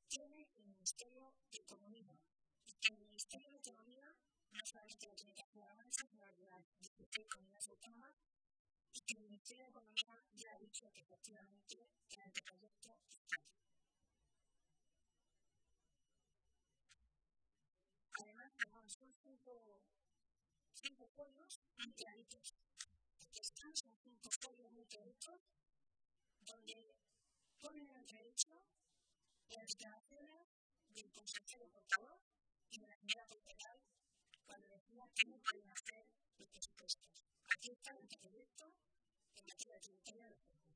tiene el Ministerio de Economía. Y que el Ministerio de Economía no solamente lo tiene que hacer avanzar, sino las 16 comunidades autónomas, y que el Ministerio de Economía ya ha dicho que efectivamente el anteproyecto está. Además, son cinco folios muy claritos. Estos son 5 folios muy claritos donde ponen en entredicho las declaraciones del consejero portavoz y de la señora Portegal cuando decía que no pueden hacer los presupuestos. Aquí está el anteproyecto en materia tributaria de